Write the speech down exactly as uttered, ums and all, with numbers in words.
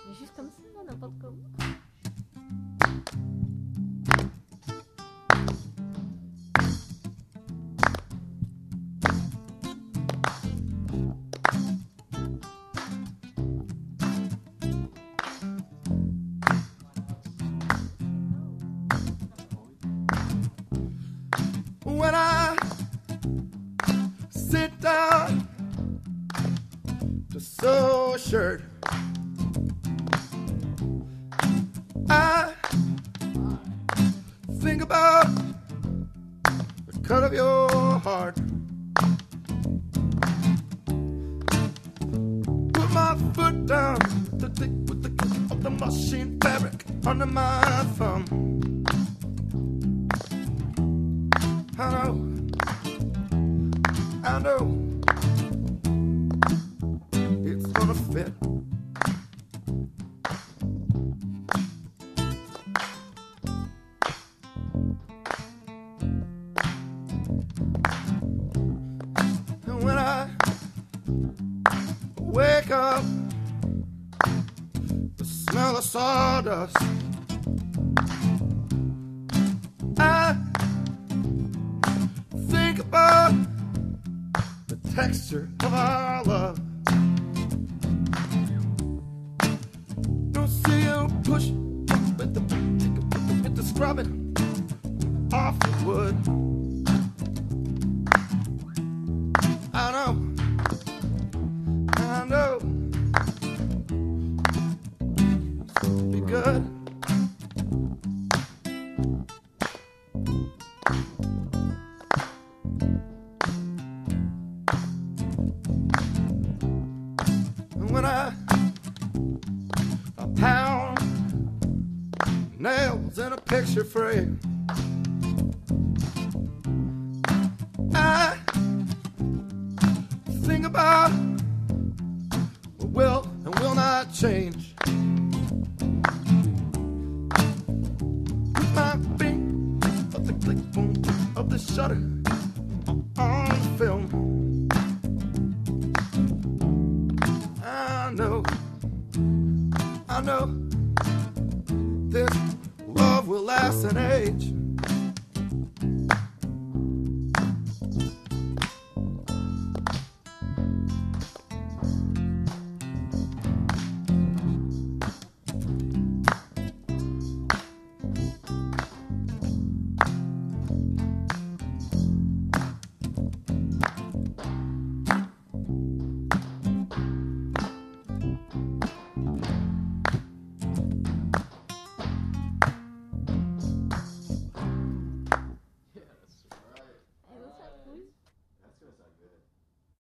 Ježiš, tam si ma napadkom. When I sit down to sew a shirt, I think about the cut of your heart. Put my foot down to tick with the cut of the machine fabric under my thumb. I know, I know, it's gonna fit. And when I wake up, the smell of sawdust, I think about the texture of our love. Don't see you push with the, with the scrubbing off the wood. I know, I know, it'll be good. When I, I pound nails in a picture frame, I think about what will and will not change. With my finger of the click boom of the shutter on the film, I know, I know, this love will last an age.